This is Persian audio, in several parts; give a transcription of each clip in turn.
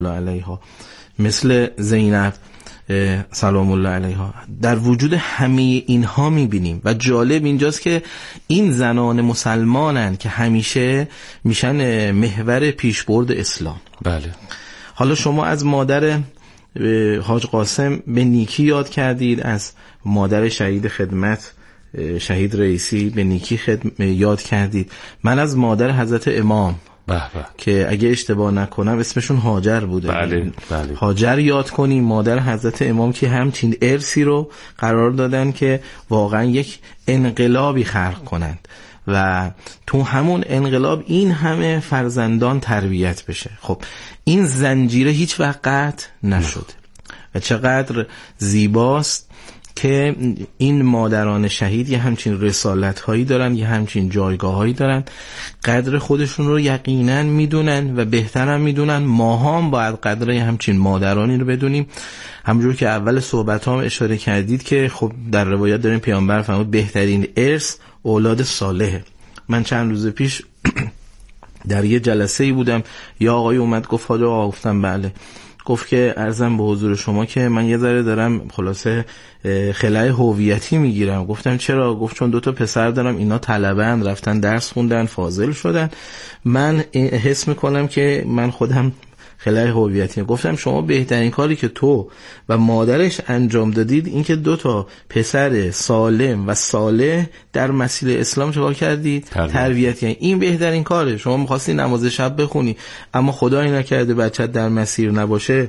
الله علیها، مثل زینب سلام الله علیها، در وجود همه اینها میبینیم. و جالب اینجاست که این زنان مسلمانن که همیشه میشن محور پیشبرد اسلام. بله. حالا شما از مادر حاج قاسم به نیکی یاد کردید، از مادر شهید خدمت شهید رئیسی به نیکی یاد کردید. من از مادر حضرت امام که اگه اشتباه نکنم اسمشون هاجر بوده. بله. هاجر یاد کنیم، مادر حضرت امام که همچین ارثی رو قرار دادن که واقعا یک انقلابی خلق کنند و تو همون انقلاب این همه فرزندان تربیت بشه. خب این زنجیره هیچ وقت قطع نشد و چقدر زیباست که این مادران شهید یه همچین رسالت هایی دارن، یه همچین جایگاه هایی دارن، قدر خودشون رو یقینا میدونن و بهتر هم میدونن. ما هم باید قدر یه همچین مادرانی رو بدونیم. همونجور که اول صحبت هم اشاره کردید که خب در روایات داریم پیامبر فرمود بهترین ارث اولاد صالحه. من چند روز پیش در یه جلسه‌ای بودم، یا آقای اومد گفت حاج آقا، گفتم بله، گفت که عرضم به حضور شما که من یه ذره دارم خلاصه خلای هویتی میگیرم. گفتم چرا؟ گفت چون 2 پسر دارم، اینا طلبه‌اند، رفتن درس خوندن، فاضل شدن، من حس میکنم که من خودم خلای هویتی. گفتم شما بهترین کاری که تو و مادرش انجام دادید این که 2 پسر سالم و صالح در مسیر اسلام چکار کردید؟ تربیت. یعنی این بهترین کاره. شما می‌خواستی نماز شب بخونی اما خدایی نکرده بچت در مسیر نباشه،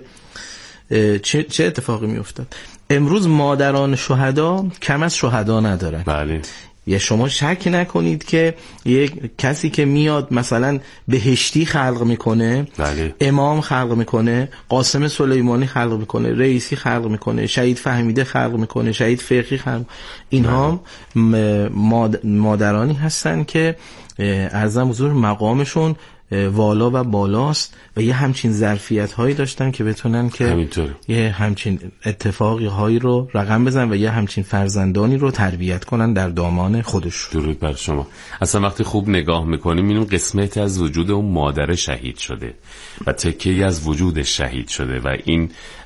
چه اتفاقی میافتاد؟ امروز مادران شهدا کم از شهدا ندارن. بله. یا شما شک نکنید که یک کسی که میاد مثلا بهشتی خلق میکنه، بله. امام خلق میکنه، قاسم سلیمانی خلق میکنه، رئیسی خلق میکنه، شهید فهمیده خلق میکنه، شهید فقیه خلق، اینها مادرانی هستن که عرضم حضور مقامشون والا و بالاست و یه همچین ظرفیت هایی داشتن که بتونن که همینطور یه همچین اتفاقی هایی رو رقم بزن و یه همچین فرزندانی رو تربیت کنن در دامان خودش. درود بر شما. اصلا وقتی خوب نگاه میکنیم اینون قسمتی از وجود اون مادر شهید شده و تکه‌ای از وجود شهید شده و این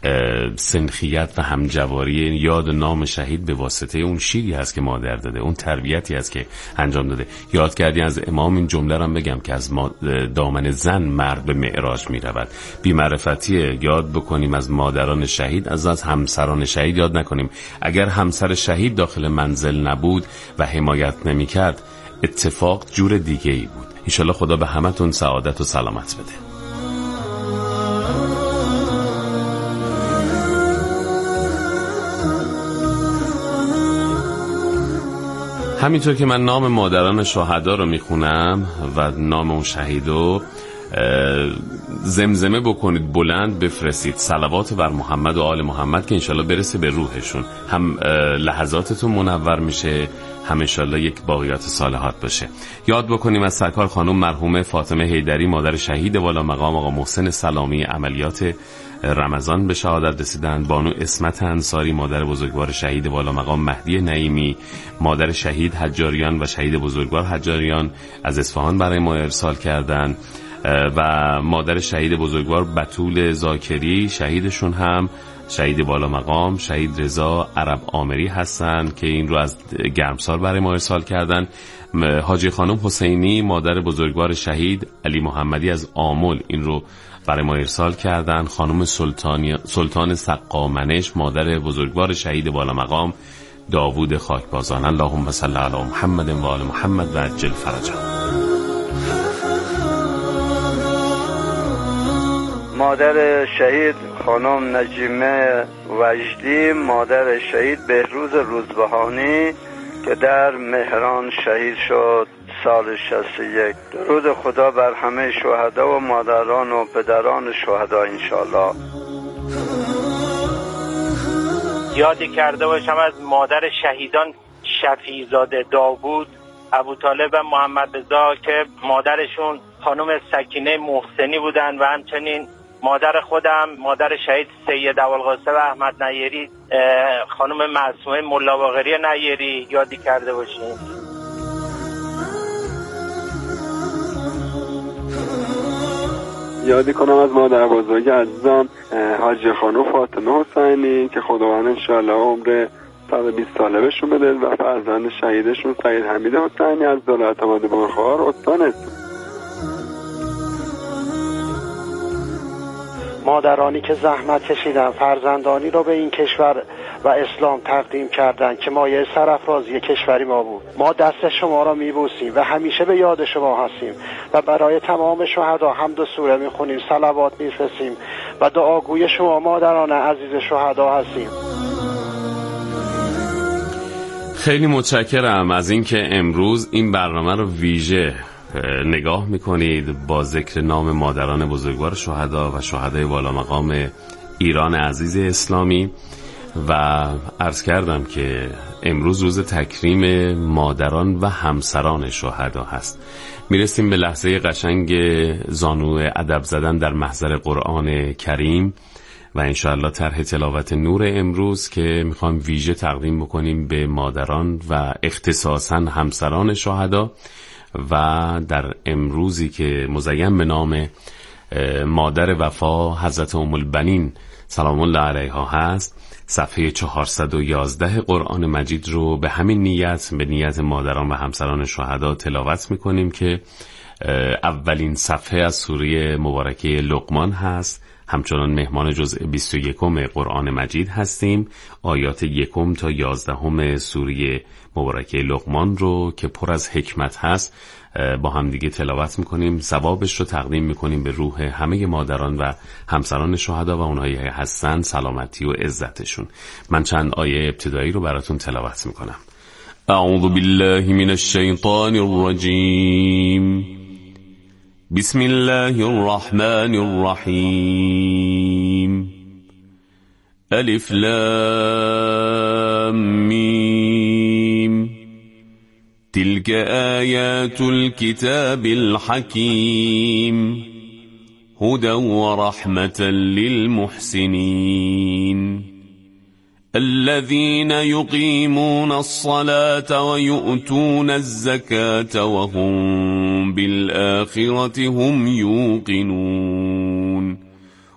سنخیت و همجواری یاد نام شهید به واسطه اون شیری هست که مادر داده، اون تربیتی هست که انجام داده. یاد کردی از امام این جمله رو بگم که از دامن زن مرد به معراج می رود. بی معرفتیه یاد بکنیم از مادران شهید، از همسران شهید یاد نکنیم. اگر همسر شهید داخل منزل نبود و حمایت نمی کرد اتفاق جور دیگه ای بود. انشالله خدا به همتون سعادت و سلامت بده. همینطور که من نام مادران شهدا رو میخونم و نام اون شهیدو زمزمه بکنید، بلند بفرستید صلوات بر محمد و آل محمد که انشالله برسه به روحشون. هم لحظاتتون منور میشه، هم انشالله یک باقیات صالحات باشه. یاد بکنیم از سرکار خانم مرحومه فاطمه حیدری مادر شهید والا مقام آقا محسن سلامی عملیات رمضان به شهادت رسیدند. بانو اسمت انصاری مادر بزرگوار شهید والا مقام مهدی نعیمی مادر شهید حجاریان و شهید بزرگوار حجاریان از اصفهان برای ما ارسال کردند و مادر شهید بزرگوار بتول زاکری شهیدشون هم شهید والا مقام شهید رضا عرب آمری هستن که این رو از گرمسار برای ما ارسال کردن. حاجی خانم حسینی مادر بزرگوار شهید علی محمدی از آمل این رو برای ما ارسال کردن. خانم سلطان سقامنش مادر بزرگوار شهید والا مقام داوود خاکبازان. اللهم صل علی محمد و آل محمد و عجل فرجهم. مادر شهید خانم نجیمه وجدی مادر شهید بهروز روزبهانی که در مهران شهید شد سال 61. درود خدا بر همه شهدا و مادران و پدران شهدا انشالله. یادی کرده باشم از مادر شهیدان شفیع‌زاده داوود ابوطالب و محمد رضا که مادرشون خانم سکینه محسنی بودن و همچنین مادر خودم مادر شهید سید ابوالقاسم احمد نیری خانم معصومه ملا باقری نیری یادی کرده باشیم. یادی کنم از مادر بزرگ عزیزم حاجی خانم فاطمه حسینی که خداوند انشاءالله عمر 120 ساله بهشون بده و فرزند شهیدشون سید حمید حسینی از ولایت آباد بلخار استان است. مادرانی که زحمت کشیدن فرزندانی را به این کشور و اسلام تقدیم کردند که مایه سرافرازی کشوری ما بود. ما دست شما را میبوسیم و همیشه به یاد شما هستیم و برای تمام شهدا حمد و سوره میخونیم، صلوات میفرستیم و دعاگوی شما مادران عزیز شهدا هستیم. خیلی متشکرم از اینکه امروز این برنامه رو ویژه نگاه میکنید با ذکر نام مادران بزرگوار شهدا و شهدای والا مقام ایران عزیز اسلامی و عرض کردم که امروز روز تکریم مادران و همسران شهدا هست. میرسیم به لحظه قشنگ زانو ادب زدن در محضر قرآن کریم و انشاءالله طرح تلاوت نور امروز که میخوام ویژه تقدیم بکنیم به مادران و اختصاصاً همسران شهدا و در امروزی که مزین به نام مادر وفا حضرت ام البنین سلام الله علیها هست، صفحه 411 قرآن مجید رو به همین نیت، به نیت مادران و همسران شهدا تلاوت میکنیم که اولین صفحه از سوره مبارکه لقمان هست. همچنان مهمان جزء 21 قرآن مجید هستیم. آیات 1 تا 11 سوره مبارکه لقمان رو که پر از حکمت هست با هم دیگه تلاوت میکنیم. ثوابش رو تقدیم میکنیم به روح همه مادران و همسران شهدا و اونهایی هستن، سلامتی و عزتشون. من چند آیه ابتدایی رو براتون تلاوت میکنم. اعوذ بالله من الشیطان الرجیم. بسم الله الرحمن الرحیم. الف لام میم. تلك آیات الكتاب الحکیم. هدى ورحمة للمحسنین. الذين يقيمون الصلاة ويؤتون الزكاة وهم بالآخرة هم يوقنون.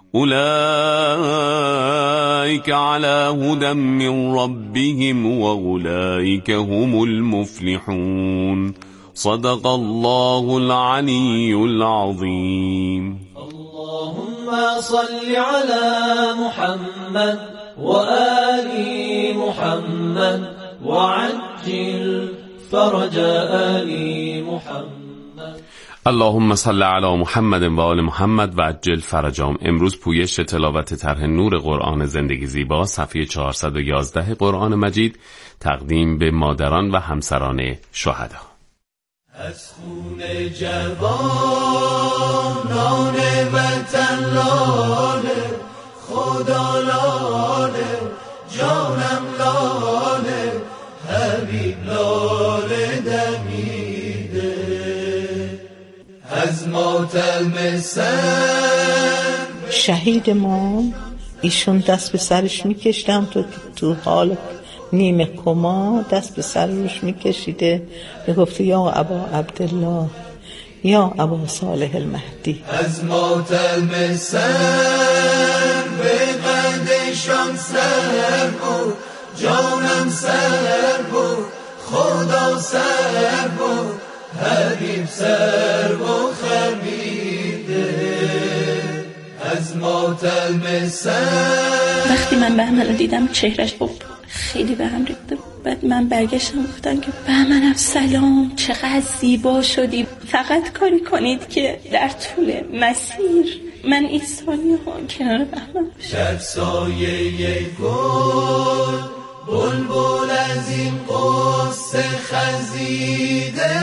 أولئك على هدى من ربهم وأولئك هم المفلحون. صدق الله العلي العظيم. اللهم صل على محمد وآل محمد وعجل فرج آل محمد. اللهم صل علی محمد و آل محمد و عجل فرجهم. امروز پویش تلاوت طرح نور قرآن زندگی زیبا صفحه 411 قرآن مجید تقدیم به مادران و همسران شهدا. از خون جوانان وطن لاله، خدا لاله، جانم لاله، حبیب لاله دمیده. از ماتم سر شهید ما ایشون دست به سرش میکشتم تو حال نیمه کما دست به سر روش میکشیده، میگفت یا ابا عبدالله، یا ابا صالح المهدی. از ماتم سر به قدشان سر بود، جانم سر بود، خدا سر بود، حبیب سر بود خمیده. از ماتم سر وقتی من بهمن رو دیدم چهرش خیلی به هم ریخته. بعد من برگشتم گفتم که بهمنم سلام، چقدر زیبا شدی، فقط کاری کنید که در طول مسیر من این ثانیه ها کنار بهمن باشم. در سایه گل بلبل از این قصه خزیده،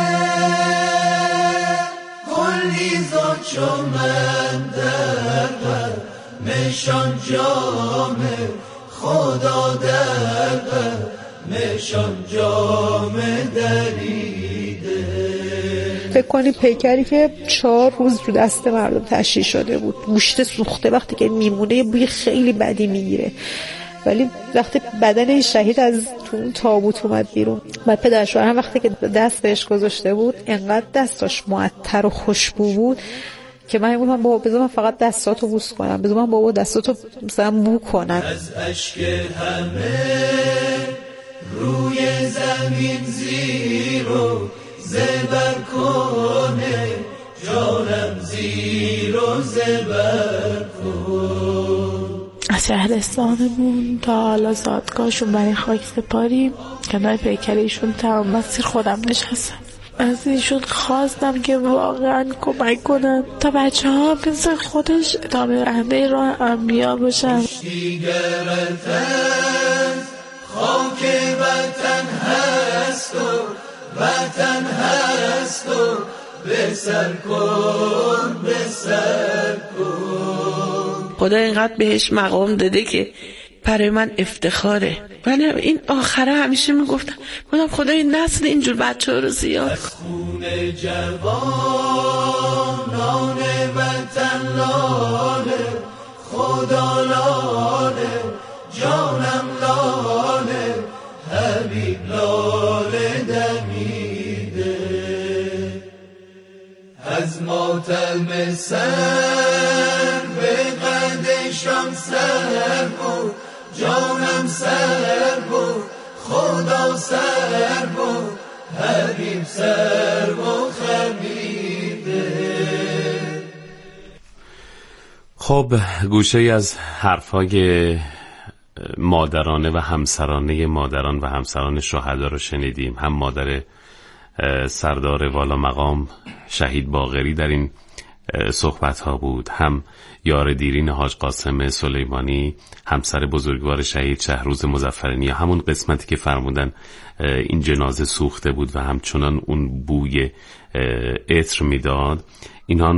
گلی زاد چو من در مشان جامه، خدا در مشان جامه دریده. فکر کنی پیکری که 4 روز رو دست مردم تشییع شده بود، گوشت سوخته وقتی که میمونه بوی خیلی بدی میگیره، ولی وقتی بدن این شهید از تو تابوت اومد بیرون و پدر شوهرم وقتی که دست بهش گذاشته بود انقدر دستاش معطر و خوشبو بود که من گفتم بابا بذار من فقط دستاتو بوس کنم، بذار من بابا دستاتو مثلا بو کنم. از اشک همه روی زمین زیر و زبر کنه، جانم زیر و زبر کن. از شهرستانمون تا حالا زادگاهشون برای خاک سپاری کنار پیکریشون تمام مسیر خودم نشستم. از ایشون خواستم که واقعا کمک کنن تا بچه ها مثل خودش ادامه رهنده راه انبیا باشن. دیگرت از خاک وطن هست و وطن هست و بسر کن بسر کن. خدا اینقدر بهش مقام داده که برای من افتخاره. من این آخره همیشه میگفتم خدا این نسل اینجور بچه ها رو زیاد. از خون جوان نان وطن لاله، خدا لاله جانم لاله، حبیب لاله دمیده. از ماتم سر به قدشم سر بود، جانم سر بود، خدا سر بود، حبیب سر و خمیده. خب گوشه ای از حرفای مادرانه و همسرانه مادران و همسران شهدا رو شنیدیم. هم مادر سردار والا مقام شهید باقری در این صحبت ها بود، هم یار دیرین حاج قاسم سلیمانی همسر بزرگوار شهید شهروز مظفرنیا، همون قسمتی که فرمودن این جنازه سوخته بود و همچنان اون بوی عطر میداد. اینها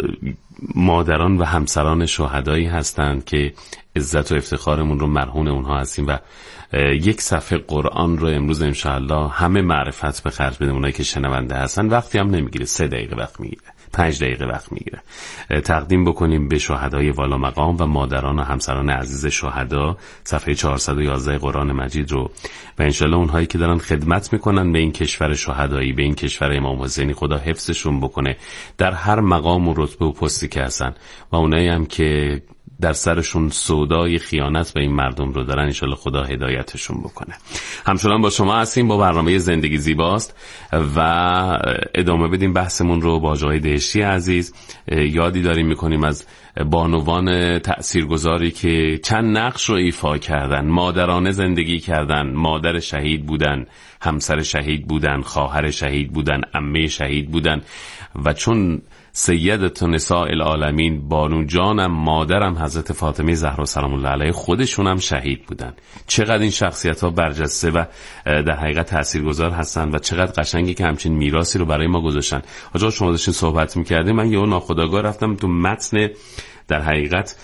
مادران و همسران شهدایی هستند که عزت و افتخارمون رو مرهون اونها هستیم و یک صفحه قرآن رو امروز انشاءالله همه معرفت به خرج بدیم. اونایی که شنونده هستن وقتی هم نمیگیره، 3 دقیقه وقت میگیره، 5 دقیقه وقت میگیره، تقدیم بکنیم به شهدای والا مقام و مادران و همسران عزیز شهدا صفحه 411 قرآن مجید رو و انشالله اونهایی که دارن خدمت میکنن به این کشور شهدایی، به این کشور امام حسینی، خدا حفظشون بکنه در هر مقام و رتبه و پستی که هستن و اونایی هم که در سرشون سودای خیانت به این مردم رو دارن انشالله خدا هدایتشون بکنه. همچنان با شما هستیم با برنامه زندگی زیباست و ادامه بدیم بحثمون رو با آقای دهشتی عزیز. یادی داریم میکنیم از بانوان تأثیرگذاری که چند نقش رو ایفا کردن، مادرانه زندگی کردن، مادر شهید بودن، همسر شهید بودن، خواهر شهید بودن، عمه شهید بودن و چون سیدت نساء العالمین بانو جانم مادرم حضرت فاطمه زهرا سلام الله علیها خودشون هم شهید بودن. چقدر این شخصیت ها برجسته و در حقیقت تاثیرگذار هستن و چقدر قشنگی که همچین میراثی رو برای ما گذاشتن. آقا شما داشتین صحبت می‌کردین، من یهو ناخودآگاه رفتم تو متن در حقیقت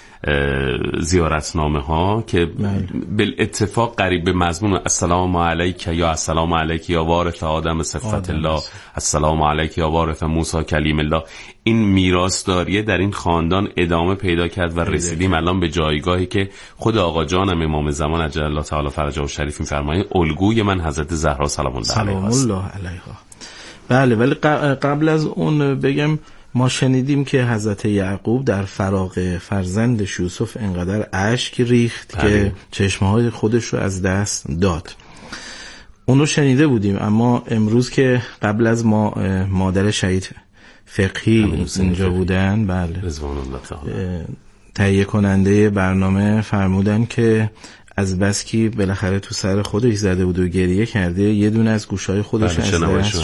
زیارتنامه ها که بالاتفاق قریب به مضمون السلام علیک یا السلام علیک یا وارث آدم صفت الله، السلام علیک یا وارث موسی کلیم الله، این میراثداری در این خاندان ادامه پیدا کرد و رسیدیم الان به جایگاهی که خود آقا جانم امام زمان عجل الله تعالی فرجه و شریف می‌فرمایند الگوی من حضرت زهرا سلام الله علیها. بله، ولی قبل از اون بگم ما شنیدیم که حضرت یعقوب در فراق فرزندش یوسف انقدر اشک ریخت که چشمه‌های خودش رو از دست داد. اونو شنیده بودیم، اما امروز که قبل از ما مادر شهید فقهی اینجا بودن، بله، رضوان الله تعالی تهیه کننده برنامه فرمودن که از بس که بالاخره تو سر خودش زده بود و گریه کرده یه دونه از گوشای خودش از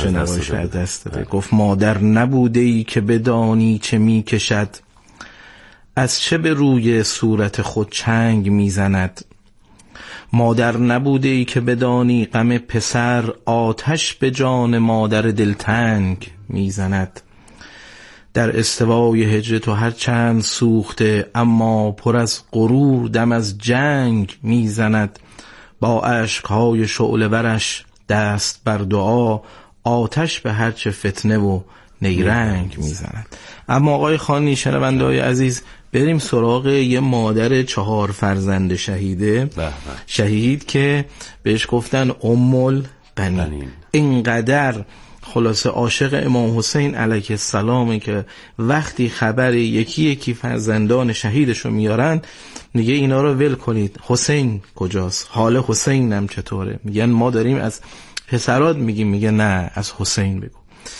دست داده. گفت مادر نبوده ای که بدانی چه می کشد، از چه به روی صورت خود چنگ می زند. مادر نبوده ای که بدانی غم پسر، آتش به جان مادر دلتنگ می زند. در استوای هجر تو هر چند سوخته، اما پر از غرور دم از جنگ میزند. با اشکهای شعله ورش دست بر دعا، آتش به هرچه فتنه و نیرنگ میزند. اما آقای خانی، شنونده‌های عزیز، بریم سراغ یه مادر 4 فرزند شهیده، شهید که بهش گفتن ام القنین. اینقدر خلاصه عاشق امام حسین علیه السلامه که وقتی خبر یکی فرزندان شهیدش رو میارن میگه اینا رو ول کنید، حسین کجاست، حال حسینم چطوره؟ میگن ما داریم از پسرات میگیم. میگه نه، از حسین بگو.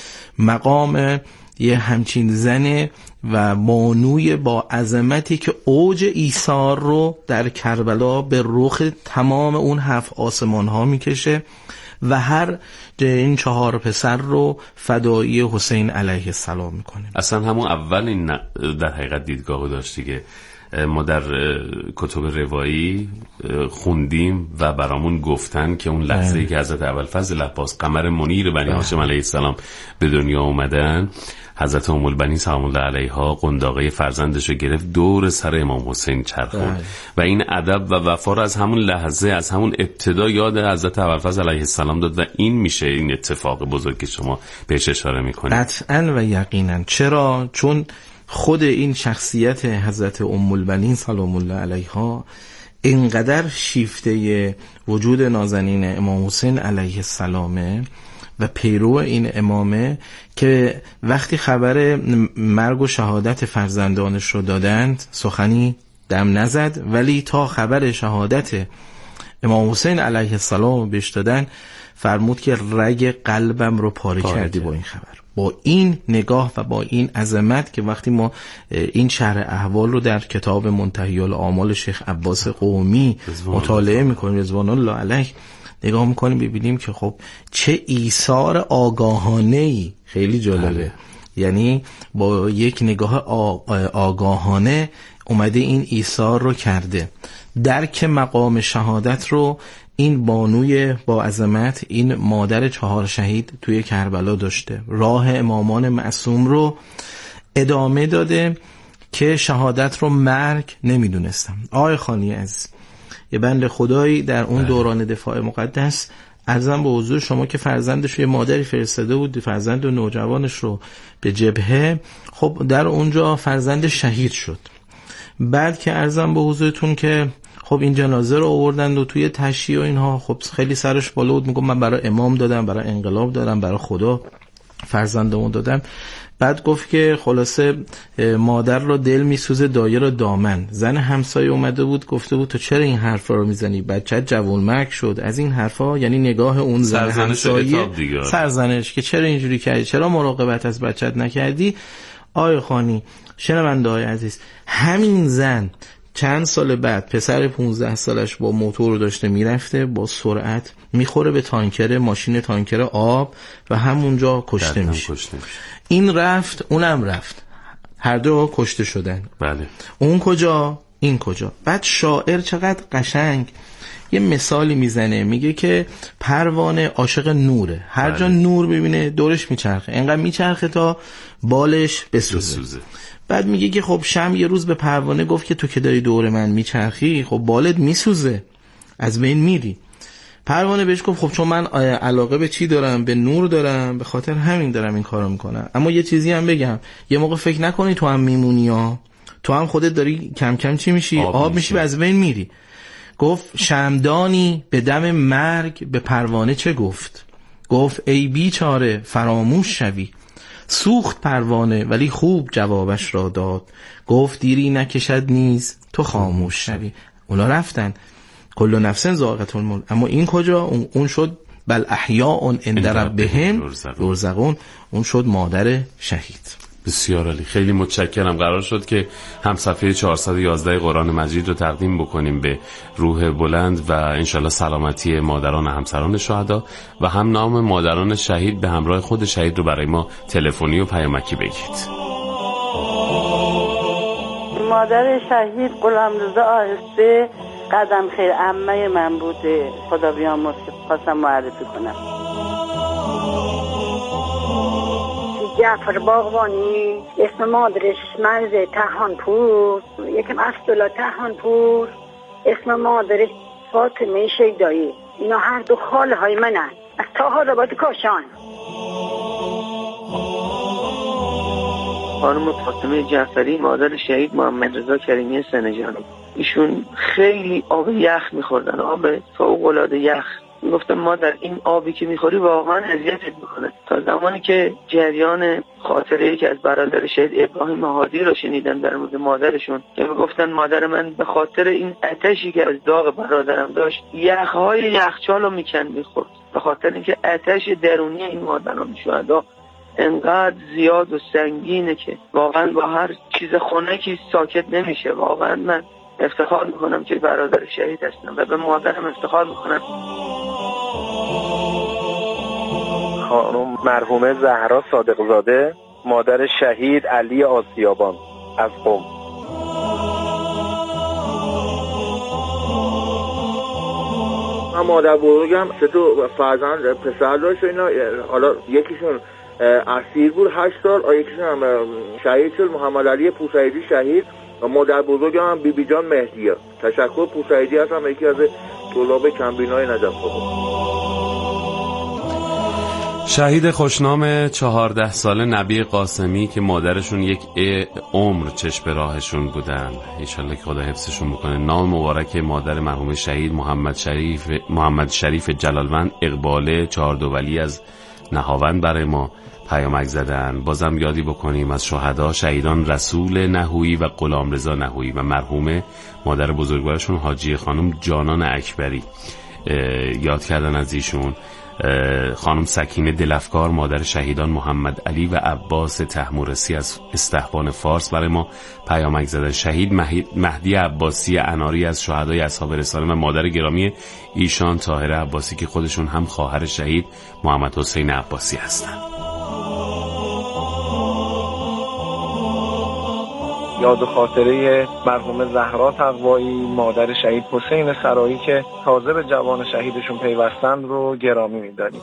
مقام یه همچین زن و بانوی با عظمتی که اوج ایثار رو در کربلا به رخ تمام اون 7 آسمان ها میکشه و هر این 4 پسر رو فدایی حسین علیه السلام میکنه. اصلا همون اول این در حقیقت دیدگاه داشت دیگه. ما در کتب روایی خوندیم و برامون گفتن که اون لحظه‌ای که حضرت ابوالفضل عباس قمر منیر بنی هاشم علیه السلام به دنیا اومدن، حضرت ام البنین سلام الله علیها قنداقه فرزندش رو گرفت دور سر امام حسین چرخوند و این ادب و وفا رو از همون لحظه، از همون ابتدا یاد حضرت ابوالفضل علیه السلام داد و این میشه این اتفاق بزرگ که شما بهش اشاره میکنید. قطعاً و یقیناً. چرا؟ چون خود این شخصیت حضرت ام البنین سلام الله علیها اینقدر شیفته وجود نازنین امام حسین علیه السلامه و پیرو این امامه که وقتی خبر مرگ و شهادت فرزندانش رو دادند سخنی دم نزد، ولی تا خبر شهادت امام حسین علیه السلام بهش دادن فرمود که رگ قلبم رو پاره کردی با این خبر، با این نگاه و با این عظمت که وقتی ما این شرح احوال رو در کتاب منتهی الآمال شیخ عباس قمی مطالعه میکنیم رضوان الله علیه، نگاه میکنیم ببینیم که خب چه ایثار آگاهانه‌ای. خیلی جالبه. یعنی با یک نگاه آگاهانه اومده این ایثار رو کرده. درک مقام شهادت رو این بانوی با عظمت، این مادر 4 شهید توی کربلا داشته. راه امامان معصوم رو ادامه داده که شهادت رو مرگ نمیدونستم. آقای خانی عزیز، یه بند خدایی در اون دوران دفاع مقدس عرضم به حضور شما که فرزندش یه مادری فرستاده بود، فرزند نوجوانش رو به جبهه، خب در اونجا فرزند شهید شد. بعد که عرضم به حضورتون که خب این جنازه رو آوردند و توی تشییع و اینها خب خیلی سرش بالا بود، میگم من برای امام دادم، برای انقلاب دادم، برای خدا فرزندمون دادم. بعد گفت که خلاصه مادر رو دل میسوزه دایه رو دامن. زن همسایه اومده بود گفته بود تو چرا این حرفا رو میزنی، بچت جوانمرگ شد. از این حرفا یعنی نگاه اون زن همسایه سرزنش که چرا اینجوری کردی، چرا مراقبت از بچت نکردی. آقای خانی شنونده‌های عزیز، همین زن چند سال بعد پسر 15 سالش با موتور داشته میرفته، با سرعت میخوره به تانکر، ماشین تانکر آب و همونجا کشته میشه. این رفت اونم رفت، هر دو کشته شدن. بله. اون کجا این کجا. بعد شاعر چقدر قشنگ یه مثالی میزنه، میگه که پروانه عاشق نوره، هر جا نور ببینه دورش میچرخه، انقدر میچرخه تا بالش بسوزه. بعد میگه که خب شمع یه روز به پروانه گفت که تو که داری دور من میچرخی خب بالت میسوزه، از بین میری. پروانه بهش گفت خب چون من علاقه به چی دارم، به نور دارم، به خاطر همین دارم این کارو میکنم. اما یه چیزی هم بگم، یه موقع فکر نکنی تو هم میمونی ها، تو هم خودت داری کم کم چی میشی، آب میشی و از بین میری. گفت شمدانی به دم مرگ به پروانه چه گفت، گفت ای بیچاره فراموش شوی. سوخت پروانه ولی خوب جوابش را داد، گفت دیری نکشد نیز تو خاموش شوی. اونا رفتن، کل نفس ذائقة الموت. اما این کجا؟ اون شد بل احیاء عند ربهم یرزقون، اون شد مادر شهید. بسیار عالی، خیلی متشکرم. قرار شد که هم صفحه 411 قرآن مجید رو تقدیم بکنیم به روح بلند و انشالله سلامتی مادران همسران شهدا و هم نام مادران شهید به همراه خود شهید رو برای ما تلفنی و پیامکی بگید. مادر شهید غلامرضا آهسته قدم خیر عمه من بوده، خدا بیامرز، خواستم معرفی کنم. جعفر باغبانی، اسم مادرش مرز تهانپور، یکم عبدالله تهانپور، اسم مادرش فاطمه شیدایی. اینا هر دو خاله های منن از طاهرآباد کاشان. خانم فاطمه جعفری مادر شهید محمد رضا کریمی سنجانی، ایشون خیلی آب یخ میخوردن، آب فوق‌العاده یخ. میگفتن ما در این آبی که میخوری واقعا اذیتت میکنه. تا زمانی که جریان خاطره‌ای که از برادر شهید ابراهیم هادی رو شنیدم در مورد مادرشون که میگفتن مادر من به خاطر این آتشی که از داغ برادرم داشت یخهای یخچال رو میکند میخورد، به خاطر اینکه آتش درونی این مادران شهدا انقدر زیاد و سنگینه که واقعا با هر چیز خنکی ساکت نمیشه. واقعا من افتخار میکنم که برادر شهید هستم و به مادرم افتخار میکنم. خانم مرحومه زهرا صادقزاده، مادر شهید علی آسیابان از قم. من مادر بزرگم 3 فرزند پسر داشت، اینا حالا یکیشون اسیر بود 8 سال، یکیشون هم شهید شد، محمد علی پوسعیدی شهید، و مادر بزرگم هم بیبی جان مهدیه. تشکر. پوسعیدی هستم، یکی از طلاب کمبینای نجف آباد. شهید خوشنام 14 ساله نبی قاسمی که مادرشون یک عمر چشم راهشون بودن، انشالله که خدا حفظشون بکنه. نام مبارک مادر مرحوم شهید محمد شریف جلالوند اقباله 4 ولی از نهاوند برای ما پیامک زدن. بازم یادی بکنیم از شهدا شهیدان رسول نهویی و غلامرضا نهویی و مرحوم مادر بزرگوارشون حاجی خانم جانان اکبری یاد کردن از ایشون. خانم سکینه دلفکار مادر شهیدان محمد علی و عباس طهمورثی از استحبان فارس برای ما پیامک زدن. شهید مهدی عباسی اناری از شهدای اصحاب رساله و مادر گرامی ایشان طاهره عباسی که خودشون هم خواهر شهید محمد حسین عباسی هستند. یاد و خاطره مرحومه زهرا تقوایی مادر شهید حسین سرایی که تازه به جوان شهیدشون پیوستن رو گرامی می‌داریم.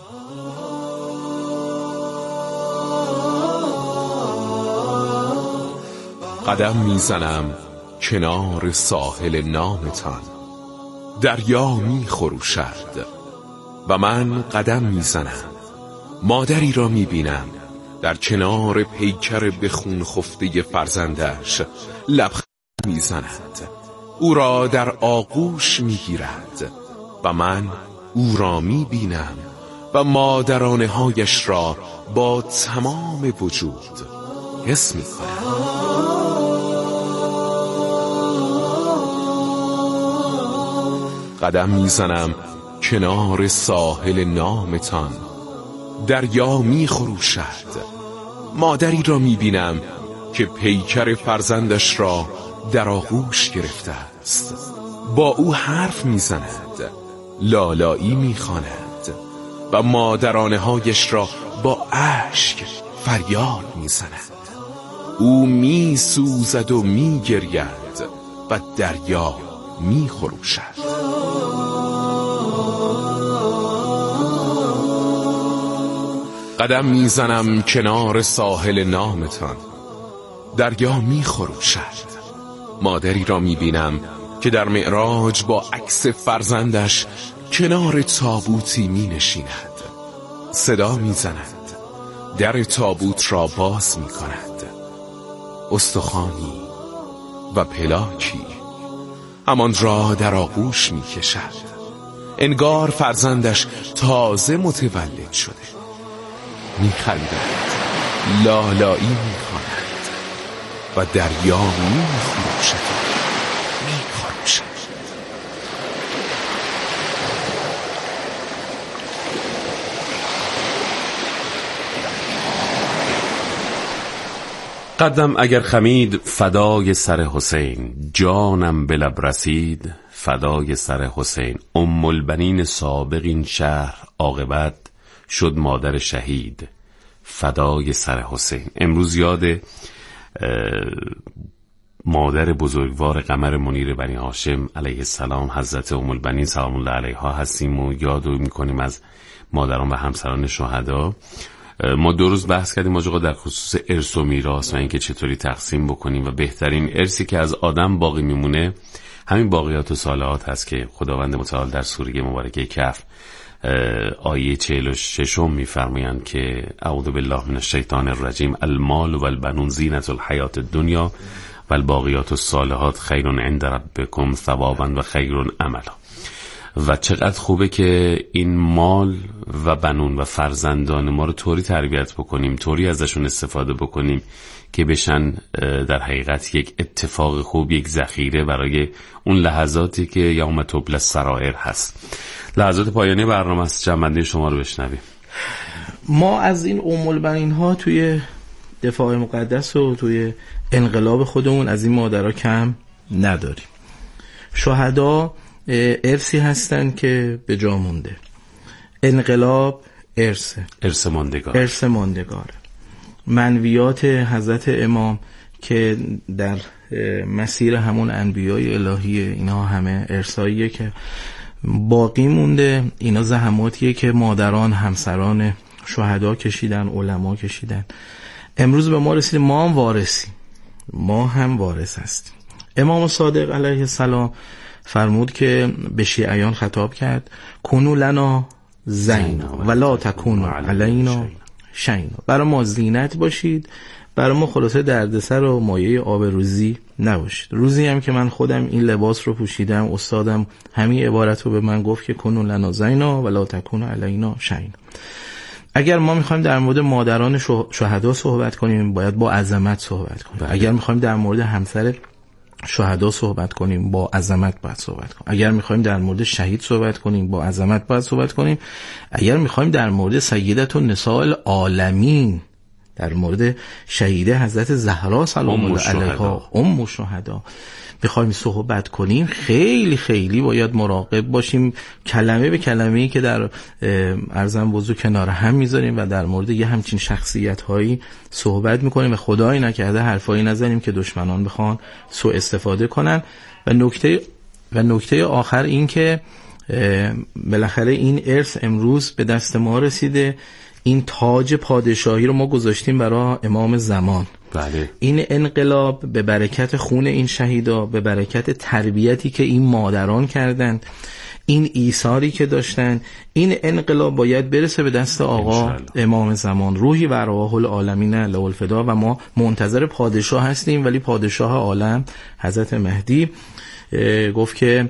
قدم میزنم کنار ساحل نامتان، دریا میخروشد و من قدم میزنم. مادری را میبینم در کنار پیکر به خون خفته فرزندش لبخند میزند، او را در آغوش میگیرد و من او را میبینم و مادرانه هایش را با تمام وجود حس میکنم. قدم میزنم کنار ساحل نامتان، دریا میخروشد. مادری را میبینم که پیکر فرزندش را در آغوش گرفته است، با او حرف میزند، لالایی میخواند و مادرانه هایش را با اشک فریاد میزند. او میسوزد و میگرید و دریا میخروشد. قدم میزنم کنار ساحل نامتان، دریا میخروشد. مادری را میبینم که در معراج با عکس فرزندش کنار تابوتی مینشیند، صدا میزند، در تابوت را باز میکند. استخوانی و پلاکی همان را در آغوش میکشد، انگار فرزندش تازه متولد شده. میخندد، لالایی میکند و دریا میخروشد. قدم اگر خمید فدای سر حسین، جانم به لب رسید فدای سر حسین. ام البنین سابق این شهر عاقبت، شد مادر شهید فدای سر حسین. امروز یاد مادر بزرگوار قمر منیر بنی هاشم علیه السلام حضرت ام البنین سلام الله علیها هستیم و یاد میکنیم از مادران و همسران شهدا. ما 2 روز بحث کردیم آقا در خصوص ارث و میراث و اینکه چطوری تقسیم بکنیم و بهترین ارثی که از آدم باقی میمونه همین باقیات و صالحات هست که خداوند متعال در سوره مبارکه کهف آیه 46 میفرمایند که اعوذ بالله من الشیطان الرجیم المال و البنون زینت الحیات الدنیا و الباقیات الصالحات خیر عند ربکم ثوابا و خیر عملا. و چقدر خوبه که این مال و بنون و فرزندان ما رو طوری تربیت بکنیم، طوری ازشون استفاده بکنیم که بشن در حقیقت یک اتفاق خوب، یک ذخیره برای اون لحظاتی که یوم تبلی السرائر هست. لحظات پایانی برنامه است، جنبنده شما رو بشنویم. ما از این البنین ها توی دفاع مقدس و توی انقلاب خودمون از این مادرها کم نداریم. شهدا ارثی هستن که به جا مونده. انقلاب ارث ماندگاره. منویات حضرت امام که در مسیر همون انبیای الهیه، اینا همه ارثاییه که باقی مونده. اینا زحماتیه که مادران، همسران شهدا کشیدن، علما کشیدن. امروز به ما رسید، ما هم وارثیم، ما هم وارث هستیم. امام صادق علیه السلام فرمود که به شیعیان خطاب کرد: کونو لنا زینا ولا تکونو علینا شینا. برای ما زینت باشید، برای ما خلاصه دردسر و مایه آبروزی نباشید. روزی هم که من خودم این لباس رو پوشیدم، استادم همین عبارت رو به من گفت که کونو لنا زینا ولا تکونو علینا شینا. اگر ما میخوایم در مورد مادران شهدا صحبت کنیم، باید با عظمت صحبت کنیم. اگر میخوایم در مورد همسر شهدا صحبت کنیم، با عظمت باید صحبت کنیم. اگر میخوایم در مورد شهید صحبت کنیم، با عظمت باید صحبت کنیم. اگر میخوایم در مورد سیدة النساء العالمین، در مورد شهیده حضرت زهرا سلام الله علیها، ام الشهدا، بخوایم صحبت کنیم، خیلی خیلی باید مراقب باشیم کلمه به کلمه‌ای که در ارزم بزرگ کنار هم میذاریم و در مورد یه همچین شخصیت هایی صحبت میکنیم و خدای نکرده حرفایی نزنیم که دشمنان بخوان سوء استفاده کنن. و نکته آخر این که بالاخره این ارث امروز به دست ما رسیده. این تاج پادشاهی رو ما گذاشتیم برای امام زمان. بله. این انقلاب به برکت خون این شهیدا، به برکت تربیتی که این مادران کردن، این ایثاری که داشتن، این انقلاب باید برسه به دست آقا امام زمان، روحی و ارواح العالمین له الفدا. و ما منتظر پادشاه هستیم، ولی پادشاه عالم حضرت مهدی گفت که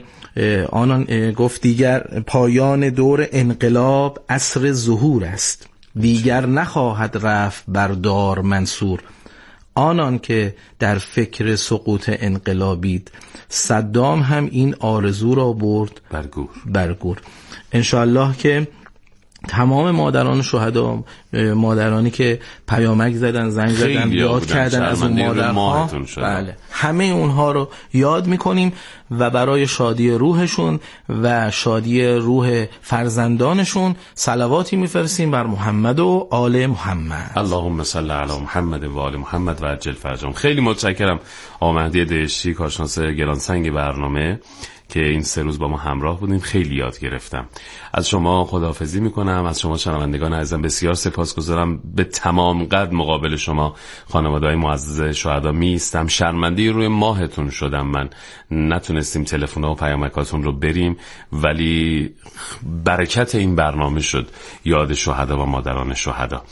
گفت دیگر پایان دور انقلاب عصر ظهور است، دیگر نخواهد رفت بردار منصور. آنان که در فکر سقوط انقلابید، صدام هم این آرزو را برد برگور. انشاءالله که تمام مادران شهدا، مادرانی که پیامک زدن، زنگ زدن، یاد کردن از اون مادرها، بله، همه اونها رو یاد میکنیم و برای شادی روحشون و شادی روح فرزندانشون صلواتی میفرستیم بر محمد و آل محمد. اللهم صل علی محمد و آل محمد و عجل فرجهم. خیلی متشکرم آقا مهدی دهشتی، کارشناس گرانسنگ برنامه، که این 3 روز با ما همراه بودیم. خیلی یاد گرفتم. از شما خداحافظی میکنم، از شما شنوندگان عزیزم بسیار سپاسگزارم. به تمام قد مقابل شما خانواده‌های معزز شهدا میستم. شرمنده روی ماهتون شدم، من نتونستیم تلفن‌ها و پیامکاتون رو بریم، ولی برکت این برنامه شد یاد شهدا و مادران شهدا.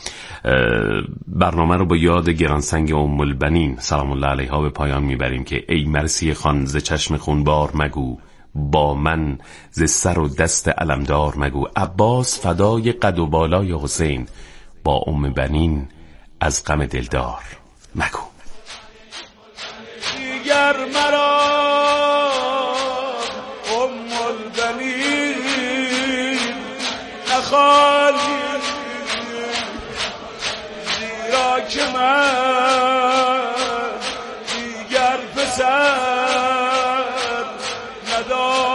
برنامه رو با یاد گرانسنگ ام البنین سلام الله علیها به پایان میبریم که ای مرسی خان ز چشم خونبار مگو، با من ز سر و دست علمدار مگو. عباس فدای قد و بالای حسین، با ام بنین از غم دلدار مگو. دیگر مرا ام البنین نخواهی، زیرا که من دیگر پسر ندارم.